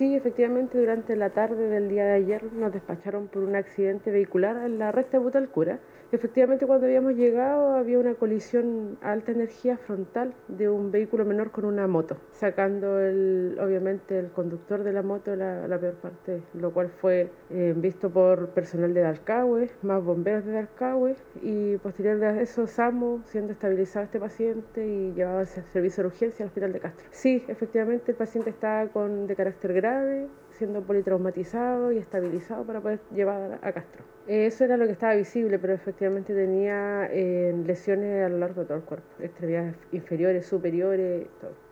Sí, efectivamente, durante la tarde del día de ayer nos despacharon por un accidente vehicular en la recta de Butalcura. Efectivamente, cuando habíamos llegado había una colisión a alta energía frontal de un vehículo menor con una moto, sacando obviamente el conductor de la moto la peor parte, lo cual fue visto por personal de Dalcahue, más bomberos de Dalcahue, y posterior a eso SAMU siendo estabilizado este paciente y llevado al servicio de urgencia al hospital de Castro. Sí, efectivamente el paciente está de carácter grave, siendo politraumatizado y estabilizado para poder llevar a Castro. Eso era lo que estaba visible, pero efectivamente tenía lesiones a lo largo de todo el cuerpo, extremidades inferiores, superiores, todo.